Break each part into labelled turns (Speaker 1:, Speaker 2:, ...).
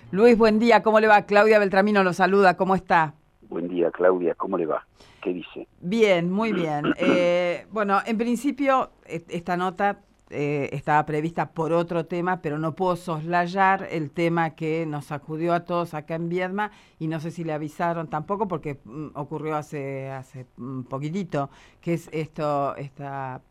Speaker 1: Luis, buen día, ¿cómo le va? Claudia Beltramino lo saluda, ¿cómo está?
Speaker 2: Buen día, Claudia. ¿Cómo le va? ¿Qué dice?
Speaker 1: Bien, muy bien. Bueno, en principio esta nota estaba prevista por otro tema, pero no puedo soslayar el tema que nos sacudió a todos acá en Viedma y no sé si le avisaron tampoco porque ocurrió hace poquitito, que es esta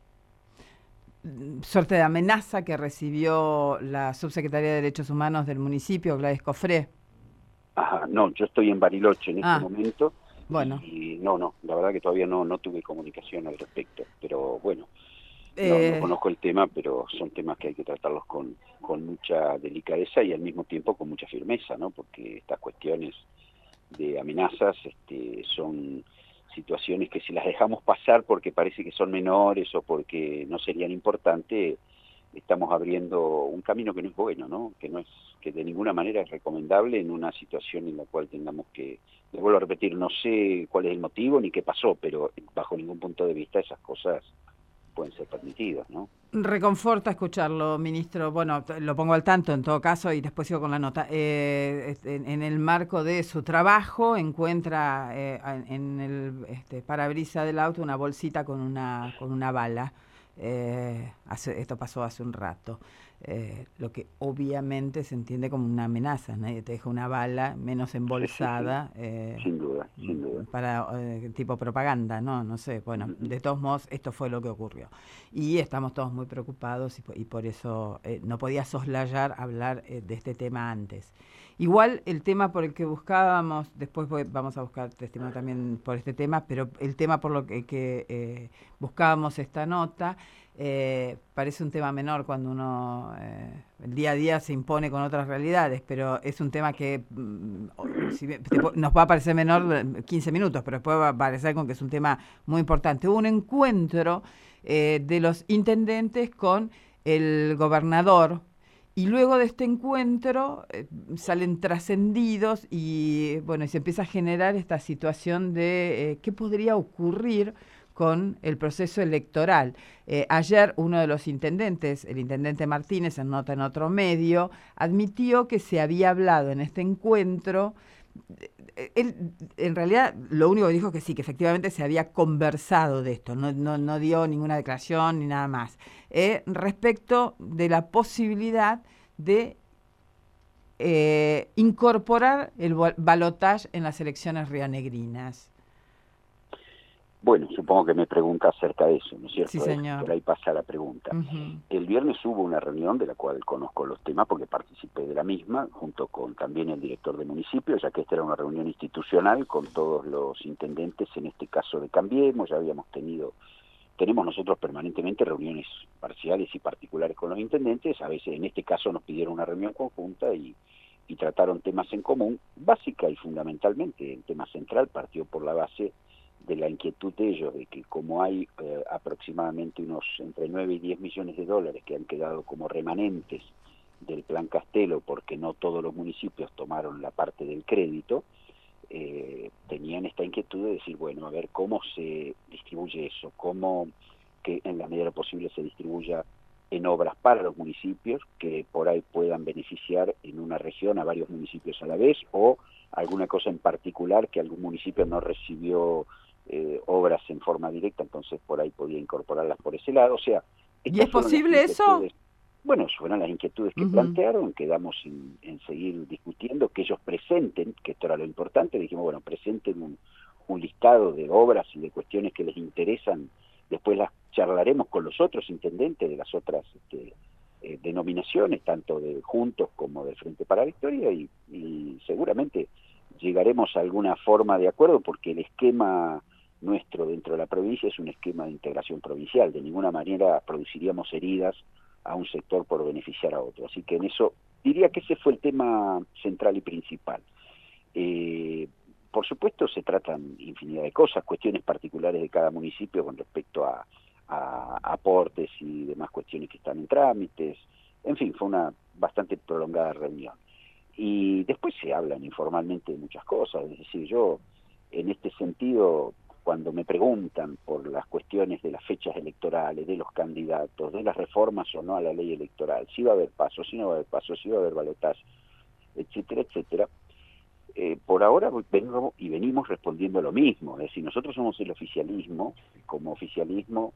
Speaker 1: suerte de amenaza que recibió la subsecretaria de Derechos Humanos del municipio, Gladys Cofré.
Speaker 2: Ajá, no, yo estoy en Bariloche en este
Speaker 1: Ah,
Speaker 2: momento
Speaker 1: bueno.
Speaker 2: y no, la verdad que todavía no tuve comunicación al respecto, pero bueno, no
Speaker 1: Eh,
Speaker 2: conozco el tema, pero son temas que hay que tratarlos con mucha delicadeza y al mismo tiempo con mucha firmeza, ¿no? Porque estas cuestiones de amenazas son situaciones que si las dejamos pasar porque parece que son menores o porque no serían importantes, estamos abriendo un camino que no es bueno, ¿no? Que de ninguna manera es recomendable en una situación en la cual tengamos que, les vuelvo a repetir, no sé cuál es el motivo ni qué pasó, pero bajo ningún punto de vista esas cosas pueden ser permitidas, ¿no?
Speaker 1: Reconforta escucharlo, ministro. Bueno, lo pongo al tanto en todo caso y después sigo con la nota. En el marco de su trabajo encuentra en el parabrisa del auto una bolsita con una bala. Esto pasó hace un rato. Lo que obviamente se entiende como una amenaza. Nadie te deja una bala menos
Speaker 2: Sí, sí, sí,
Speaker 1: embolsada
Speaker 2: sin duda, sin duda.
Speaker 1: para tipo propaganda, ¿no? No sé. Bueno,
Speaker 2: Ujú.
Speaker 1: de todos modos, esto fue lo que ocurrió. Y estamos todos muy preocupados y por eso no podía soslayar hablar de este tema antes. Igual el tema por el que buscábamos, después vamos a buscar testimonio también por este tema, pero el tema por lo que buscábamos esta nota parece un tema menor cuando uno el día a día se impone con otras realidades, pero es un tema que nos va a parecer menor 15 minutos, pero después va a parecer con que es un tema muy importante. Hubo un encuentro de los intendentes con el gobernador. Y luego de este encuentro salen trascendidos y bueno, y se empieza a generar esta situación de qué podría ocurrir con el proceso electoral. Ayer uno de los intendentes, el intendente Martínez, en nota en otro medio, admitió que se había hablado en este encuentro él en realidad lo único que dijo es que sí, que efectivamente se había conversado de esto, no dio ninguna declaración ni nada más, respecto de la posibilidad de incorporar el balotaje en las elecciones rionegrinas.
Speaker 2: Bueno, supongo que me pregunta acerca de eso, ¿no es
Speaker 1: Sí,
Speaker 2: cierto? Por
Speaker 1: señor.
Speaker 2: ahí pasa la pregunta.
Speaker 1: Ujú.
Speaker 2: El viernes hubo una reunión de la cual conozco los temas porque participé de la misma, junto con también el director de municipio, ya que esta era una reunión institucional con todos los intendentes, en este caso de Cambiemos, ya tenemos nosotros permanentemente reuniones parciales y particulares con los intendentes, a veces en este caso nos pidieron una reunión conjunta y trataron temas en común, básica y fundamentalmente, el tema central partió por la base de la inquietud de ellos, de que como hay aproximadamente unos entre 9 y 10 millones de dólares que han quedado como remanentes del Plan Castelo, porque no todos los municipios tomaron la parte del crédito, tenían esta inquietud de decir, bueno, a ver cómo se distribuye eso, cómo que en la medida de lo posible se distribuya en obras para los municipios que por ahí puedan beneficiar en una región a varios municipios a la vez o alguna cosa en particular que algún municipio no recibió obras en forma directa, entonces por ahí podía incorporarlas por ese lado. O sea,
Speaker 1: ¿Y es
Speaker 2: estas fueron las
Speaker 1: posible eso?
Speaker 2: inquietudes, bueno, fueron las inquietudes que
Speaker 1: Ujú.
Speaker 2: plantearon, quedamos en seguir discutiendo, que ellos presenten, que esto era lo importante, dijimos, bueno, presenten un listado de obras y de cuestiones que les interesan, después las charlaremos con los otros intendentes de las otras denominaciones, tanto de Juntos como del Frente para la Victoria, y seguramente llegaremos a alguna forma de acuerdo, porque el esquema nuestro dentro de la provincia es un esquema de integración provincial, de ninguna manera produciríamos heridas a un sector por beneficiar a otro. Así que en eso diría que ese fue el tema central y principal. Eh, por supuesto se tratan infinidad de cosas, cuestiones particulares de cada municipio con respecto a aportes y demás cuestiones que están en trámites. En fin, fue una bastante prolongada reunión. Y después se hablan informalmente de muchas cosas, es decir, yo en este sentido, cuando me preguntan por las cuestiones de las fechas electorales, de los candidatos, de las reformas o no a la ley electoral, si va a haber paso, si no va a haber paso, si va a haber balotaje, etcétera, etcétera. Por ahora venimos respondiendo lo mismo, es decir, nosotros somos el oficialismo, como oficialismo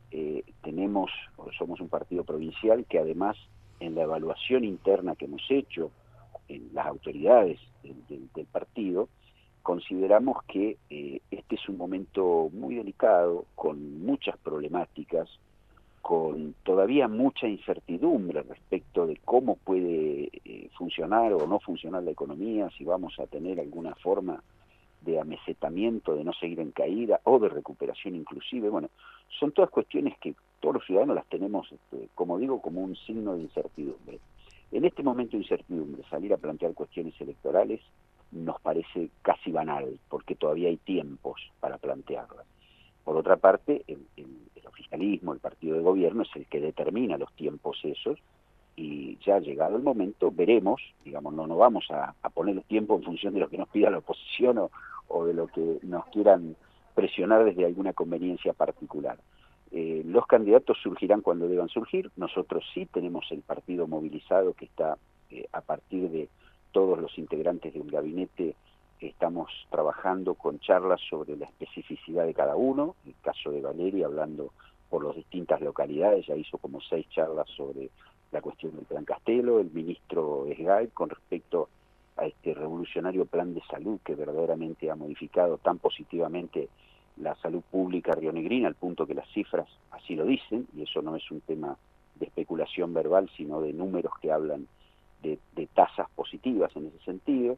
Speaker 2: somos un partido provincial que además en la evaluación interna que hemos hecho en las autoridades del partido, consideramos que este es un momento muy delicado, con muchas problemáticas, con todavía mucha incertidumbre respecto de cómo puede funcionar o no funcionar la economía, si vamos a tener alguna forma de amesetamiento, de no seguir en caída o de recuperación inclusive. Bueno, son todas cuestiones que todos los ciudadanos las tenemos, como digo, como un signo de incertidumbre. En este momento de incertidumbre, salir a plantear cuestiones electorales nos parece casi banal, porque todavía hay tiempos para plantearlas. Por otra parte, el oficialismo, el partido de gobierno, es el que determina los tiempos esos, y ya llegado el momento veremos, digamos, no vamos a poner los tiempos en función de lo que nos pida la oposición o de lo que nos quieran presionar desde alguna conveniencia particular. Los candidatos surgirán cuando deban surgir. Nosotros sí tenemos el partido movilizado, que está a partir de todos los integrantes del gabinete. Estamos trabajando con charlas sobre la especificidad de cada uno. En el caso de Valeria, hablando por las distintas localidades, ya hizo como 6 charlas sobre la cuestión del Plan Castelo. El ministro Esgay, con respecto a este revolucionario plan de salud que verdaderamente ha modificado tan positivamente la salud pública rionegrina, al punto que las cifras así lo dicen, y eso no es un tema de especulación verbal, sino de números que hablan de tasas positivas en ese sentido.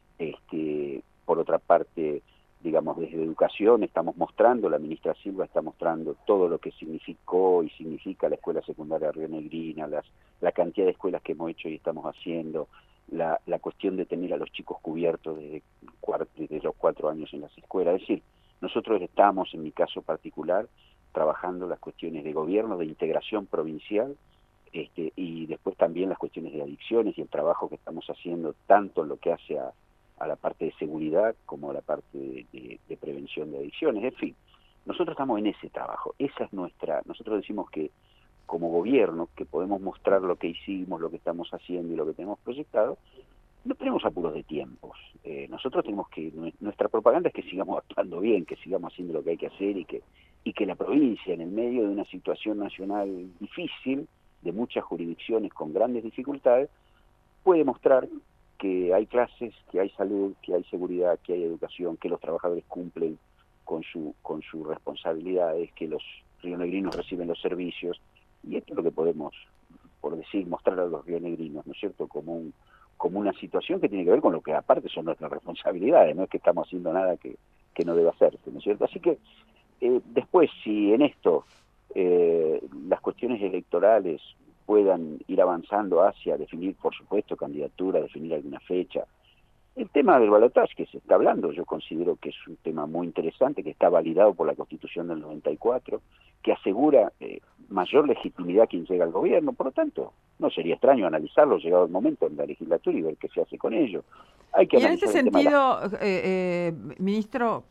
Speaker 2: Por otra parte, digamos, desde educación estamos mostrando, la ministra Silva está mostrando todo lo que significó y significa la escuela secundaria rionegrina, la cantidad de escuelas que hemos hecho y estamos haciendo, la cuestión de tener a los chicos cubiertos desde los 4 años en las escuelas. Es decir, nosotros estamos, en mi caso particular, trabajando las cuestiones de gobierno, de integración provincial, y después también las cuestiones de adicciones y el trabajo que estamos haciendo tanto en lo que hace a la parte de seguridad como a la parte de prevención de adicciones. En fin, nosotros estamos en ese trabajo. Esa es nosotros decimos que como gobierno, que podemos mostrar lo que hicimos, lo que estamos haciendo y lo que tenemos proyectado, no tenemos apuros de tiempos. Nosotros tenemos nuestra propaganda es que sigamos actuando bien, que sigamos haciendo lo que hay que hacer y que la provincia, en el medio de una situación nacional difícil, de muchas jurisdicciones con grandes dificultades, puede mostrar que hay clases, que hay salud, que hay seguridad, que hay educación, que los trabajadores cumplen con sus responsabilidades, que los rionegrinos reciben los servicios, y esto es lo que podemos, por decir, mostrar a los rionegrinos, ¿no es cierto?, como una situación que tiene que ver con lo que aparte son nuestras responsabilidades, no es que estamos haciendo nada que no deba hacerse, ¿no es cierto? Así que después, si en esto las cuestiones electorales puedan ir avanzando hacia definir, por supuesto, candidatura, definir alguna fecha. El tema del balotaje que se está hablando, yo considero que es un tema muy interesante, que está validado por la Constitución del 94, que asegura mayor legitimidad quien llega al gobierno. Por lo tanto, no sería extraño analizarlo llegado el momento en la legislatura y ver qué se hace con ello. Hay que
Speaker 1: Y en este
Speaker 2: analizar el tema de
Speaker 1: sentido, ministro,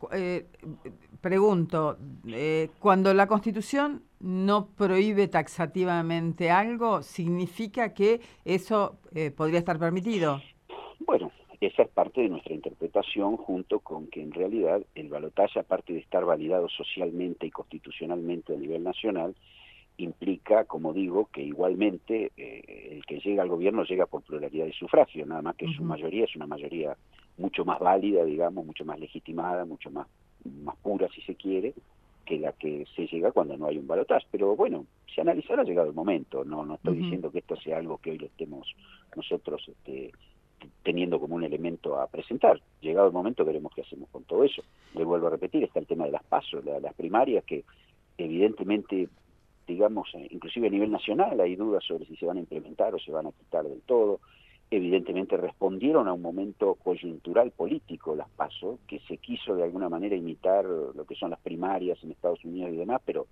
Speaker 1: pregunto, cuando la Constitución no prohíbe taxativamente algo, ¿significa que eso podría estar permitido?
Speaker 2: Bueno, esa es parte de nuestra interpretación, junto con que en realidad el balotaje, aparte de estar validado socialmente y constitucionalmente a nivel nacional, implica, como digo, que igualmente el que llega al gobierno llega por pluralidad de sufragio, nada más que su mayoría es una mayoría mucho más válida, digamos, mucho más legitimada, mucho más pura, si se quiere, que la que se llega cuando no hay un balotaje. Pero bueno, se analizará llegado el momento, no estoy diciendo que esto sea algo que hoy lo estemos nosotros teniendo como un elemento a presentar. Llegado el momento veremos qué hacemos con todo eso. Le vuelvo a repetir, está el tema de las PASO, las primarias, que evidentemente, digamos, inclusive a nivel nacional hay dudas sobre si se van a implementar o se van a quitar del todo. Evidentemente respondieron a un momento coyuntural político las PASO, que se quiso de alguna manera imitar lo que son las primarias en Estados Unidos y demás, pero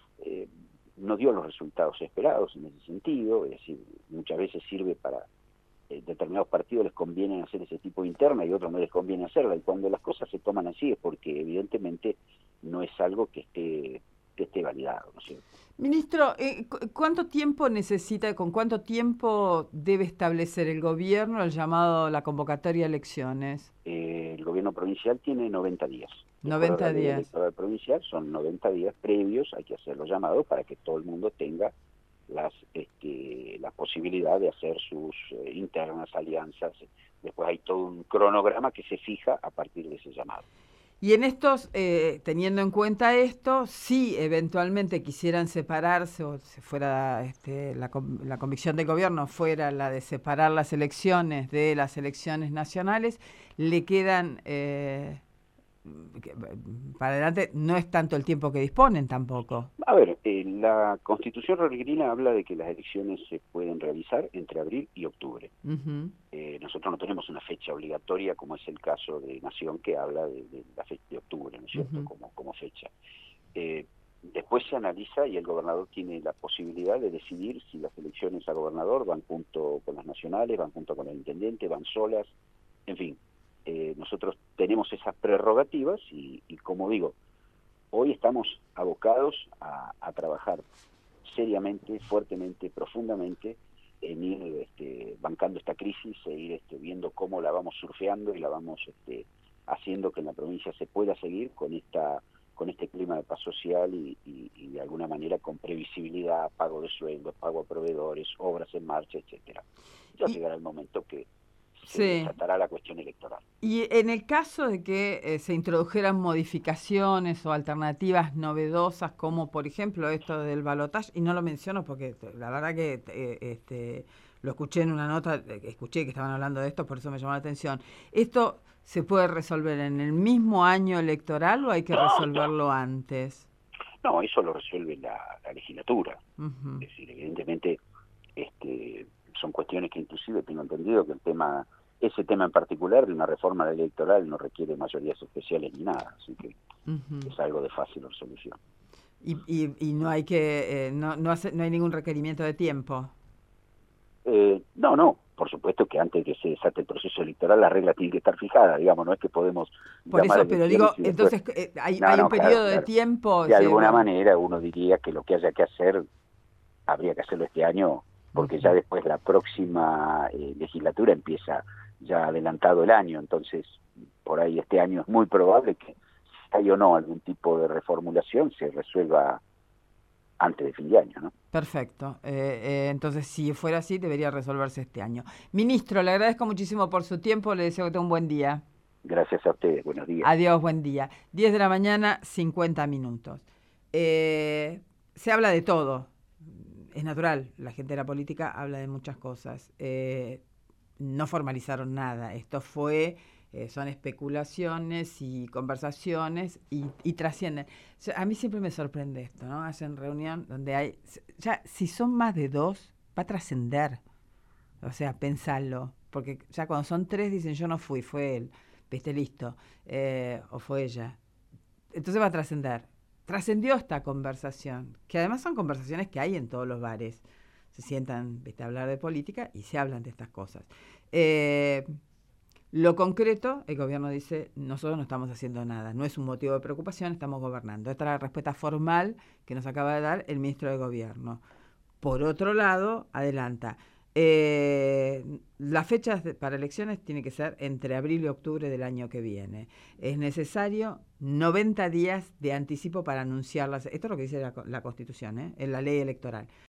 Speaker 2: no dio los resultados esperados en ese sentido. Es decir, muchas veces sirve para determinados partidos les conviene hacer ese tipo de interna y otros no les conviene hacerla, y cuando las cosas se toman así es porque evidentemente no es algo que esté esté validado, ¿no es cierto?
Speaker 1: Ministro, ¿cuánto tiempo necesita, con cuánto tiempo debe establecer el gobierno el llamado, la convocatoria a elecciones?
Speaker 2: El gobierno provincial tiene 90 días. De acuerdo a
Speaker 1: 90
Speaker 2: la ley
Speaker 1: días.
Speaker 2: electoral provincial, son 90 días previos, hay que hacer los llamados para que todo el mundo tenga la posibilidad de hacer sus internas alianzas. Después hay todo un cronograma que se fija a partir de ese llamado.
Speaker 1: Y en estos, teniendo en cuenta esto, si eventualmente quisieran separarse o si fuera la convicción del gobierno fuera la de separar las elecciones de las elecciones nacionales, le quedan para adelante, no es tanto el tiempo que disponen tampoco.
Speaker 2: A ver, la Constitución rosarina habla de que las elecciones se pueden realizar entre abril y octubre.
Speaker 1: Uh-huh.
Speaker 2: Nosotros no tenemos una fecha obligatoria, como es el caso de Nación, que habla de la fecha de octubre, ¿no es cierto?, como fecha. Después se analiza y el gobernador tiene la posibilidad de decidir si las elecciones a gobernador van junto con las nacionales, van junto con el intendente, van solas, en fin. Nosotros tenemos esas prerrogativas y como digo, hoy estamos abocados a trabajar seriamente, fuertemente, profundamente en ir bancando esta crisis e ir viendo cómo la vamos surfeando y la vamos haciendo que en la provincia se pueda seguir con este clima de paz social y de alguna manera con previsibilidad, pago de sueldos, pago a proveedores, obras en marcha, etcétera. Ya llegará el momento que se desatará la cuestión electoral.
Speaker 1: Y en el caso de que se introdujeran modificaciones o alternativas novedosas, como por ejemplo esto del balotaje, y no lo menciono porque la verdad que lo escuché en una nota, escuché que estaban hablando de esto, por eso me llamó la atención. ¿Esto se puede resolver en el mismo año electoral o hay que resolverlo antes?
Speaker 2: No, eso lo resuelve la legislatura.
Speaker 1: Uh-huh.
Speaker 2: Es decir, evidentemente son cuestiones que inclusive tengo entendido que ese tema en particular de una reforma electoral no requiere mayorías especiales ni nada, así que es algo de fácil resolución.
Speaker 1: Y no hay que no hay ningún requerimiento de tiempo.
Speaker 2: No, por supuesto que antes de que se desate el proceso electoral la regla tiene que estar fijada, digamos, no es que podemos
Speaker 1: por eso, pero digo,
Speaker 2: después,
Speaker 1: entonces hay un periodo de tiempo.
Speaker 2: De alguna manera uno diría que lo que haya que hacer habría que hacerlo este año, porque ya después la próxima legislatura empieza ya adelantado el año, entonces por ahí este año es muy probable que si hay o no algún tipo de reformulación se resuelva antes de fin de año, ¿no?
Speaker 1: Perfecto. Entonces, si fuera así, debería resolverse este año. Ministro, le agradezco muchísimo por su tiempo, le deseo que tenga un buen día.
Speaker 2: Gracias a ustedes, buenos días.
Speaker 1: Adiós, buen día. 10 de la mañana, 50 minutos. Se habla de todo. Es natural, la gente de la política habla de muchas cosas. No formalizaron nada. Esto son especulaciones y conversaciones y trascienden. O sea, a mí siempre me sorprende esto, ¿no? Hacen reunión donde hay... Ya, si son más de dos, va a trascender. O sea, pensarlo. Porque ya cuando son tres dicen, yo no fui, fue él. Viste, listo. O fue ella. Entonces va a trascender. Trascendió esta conversación, que además son conversaciones que hay en todos los bares. Se sientan, viste, a hablar de política y se hablan de estas cosas. Lo concreto, el gobierno dice, nosotros no estamos haciendo nada, no es un motivo de preocupación, estamos gobernando. Esta es la respuesta formal que nos acaba de dar el ministro de Gobierno. Por otro lado, adelanta, las fechas para elecciones tienen que ser entre abril y octubre del año que viene. Es necesario 90 días de anticipo para anunciarlas. Esto es lo que dice la Constitución, en la ley electoral.